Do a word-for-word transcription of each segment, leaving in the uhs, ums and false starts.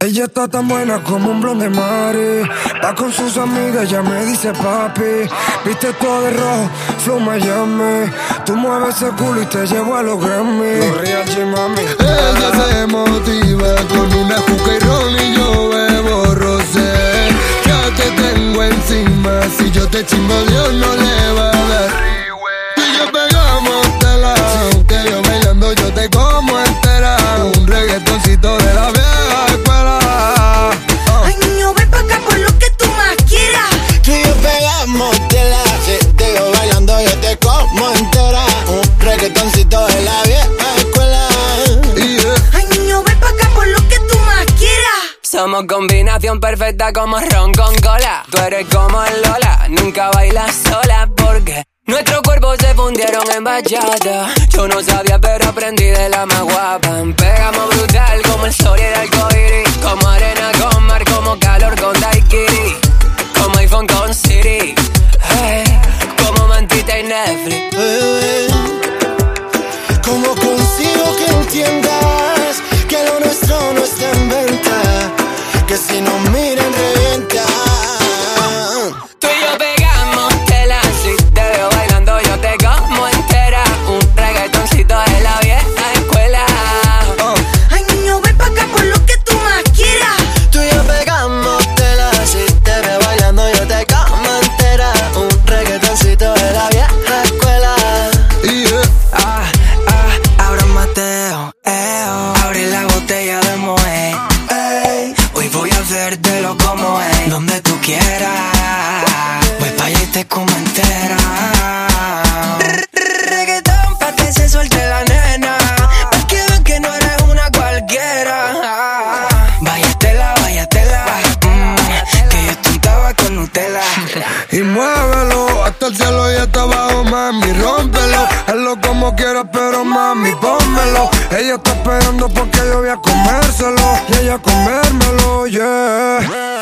Ella está tan buena como un blond de mare. Va con sus amigas, ya me dice papi. Viste todo de rojo, flow Miami. Tú mueves ese culo y te llevo a los Grammy. Los Real G, mami. Ella se motiva con una juca y ron y yo bebo rosé. Ya te tengo encima, si yo te chingo Dios no le va a dar. Tú y yo pegamos tela, que yo bailando yo te como entera. Un reggaetoncito de la vieja escuela. Ay, niño, ven pa' acá por lo que tú más quieras. Tú y yo pegamos tela, si te veo bailando yo te como entera. Un reggaetoncito de la vieja escuela. Yeah. Ay, niño, ven pa' acá por lo que tú más quieras. Somos combinación perfecta como ron con cola. Tú eres como Lola, nunca bailas sola porque nuestros cuerpos se fundieron en bachata. Yo no sabía pero aprendí de la más guapa. Pegamos brutal como el sol y el arcoíris, como arena con mar, como calor con daiquiri, como iPhone con Siri, hey, como mantita y Netflix. Bebé, ¿cómo consigo que entiendas que lo nuestro no está en venta? Que si nos miran revienta. Tú y yo pegamos tela, si te veo bailando yo te como entera. Un reggaetoncito de la vieja escuela. Oh. Ay, niño, ven pa' acá por lo que tú más quieras. Tú y yo pegamos tela, si te veo bailando yo te como entera. Un reggaetoncito de la vieja escuela. Yeah. Ah, ah, abra Mateo, eh, oh. Abre la botella de Moe. Ey, hoy voy a hacértelo como es, donde tú quieras. Voy pa' allá y te como entera. Reggaetón pa' que se suelte la nena, pa' que vean que no eres una cualquiera. Váyatela, váyatela, mm, que yo estuntaba con Nutella. Y muévelo hasta el cielo y hasta abajo, mami, rómpelo. Hazlo como quieras, pero mami, pónmelo. Ella está esperando porque yo voy a comérselo y ella a comérmelo, yeah.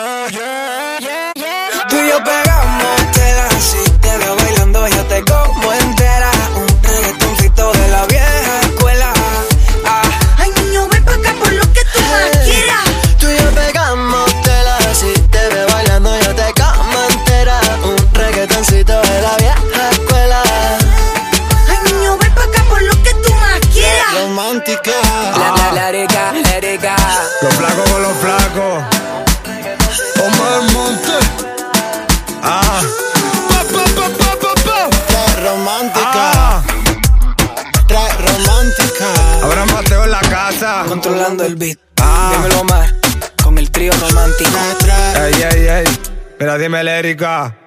Tú y yo pegamos tela, si te veo bailando yo te como entera. Un reggaetoncito de la vieja escuela. Ah, Ay, niño, ven pa' acá por lo que tú más quieras. Tú y yo pegamos tela, si te veo bailando yo te como entera. Un reggaetoncito de la vieja escuela. Ay, niño, ven pa' acá por lo que tú más quieras. Romántica. la la la rica, la rica. Los flacos con los flacos. Omar Monte. Ah. Pa, pa, pa, pa, pa, pa. Re romántica. Ah. Re romántica. Ahora Mateo en la casa. Controlando el beat. Ah. Dímelo Omar, con el trío romántico. Tra, tra. Ey, ey, ey. Mira, dime, Erika.